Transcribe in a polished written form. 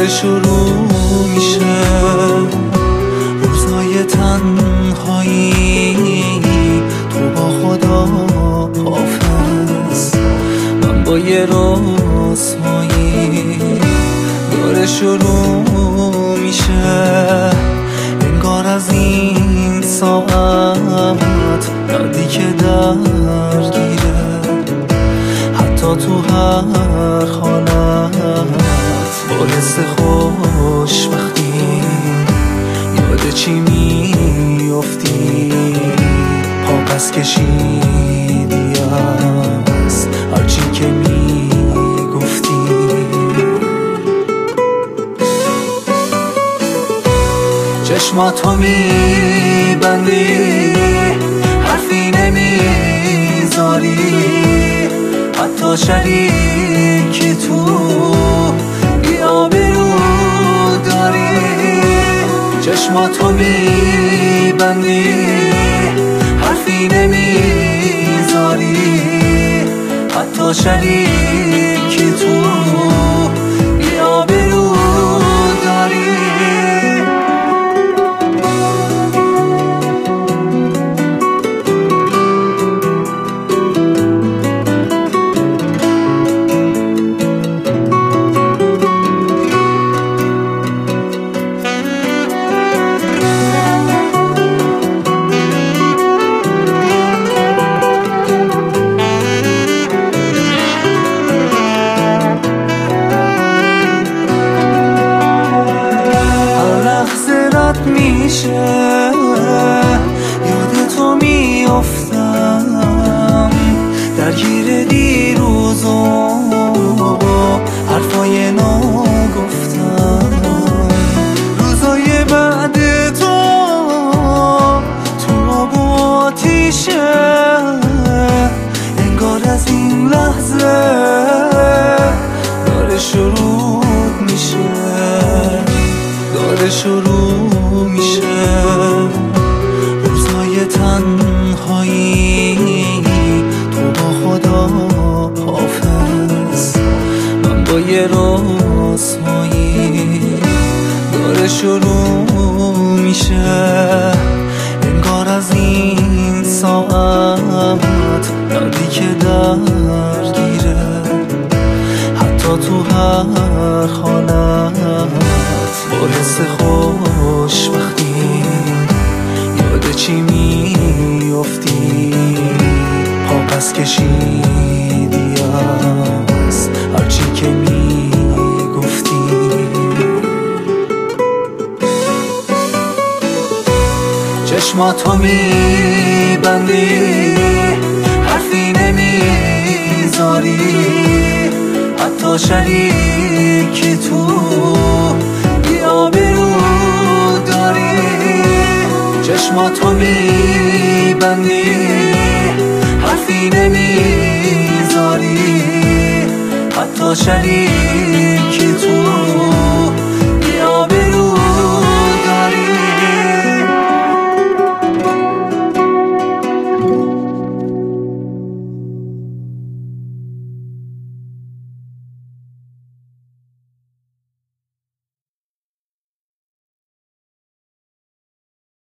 داره شروع میشه روزای تنهایی، تو با خدا حافظ، من با یه رسوایی. داره شروع میشه انگار از این ساعت دردی که درگیره، حتی تو هر حالت باعث خوشبختی. یاد چی میافتی پا پس کشیدی از هرچی که میگفتی. چشماتو میبندی، حرفی نمیذاری، حتی شریکی تو بی‌آبرو داری. چشماتو میبندی، حرفی نمیذاری، حتی شریکی تو بی‌آبرو داری. میشه یاد تو میافتم، درگیر دیروز و حرفای ناگفتم. روزای بعد تو آب و آتیشه، انگار از این لحظه داره شروع میشه، داره شروع میشه روزای تنهایی، تو با خدا حافظ، من با یه رسوایی. داره شروع میشه انگار از این ساعت دردی که درگیره، حتی تو هر حالت باعث خوشبختی. یاد چی میافتی پا پس کشیدی از هرچی که میگفتی. چشماتو میبندی، حرفی نمیذاری، حتی شریکی تو بی‌آبرو داری. چشماتو میبندی، حرفی نمیذاری، حتی شریکی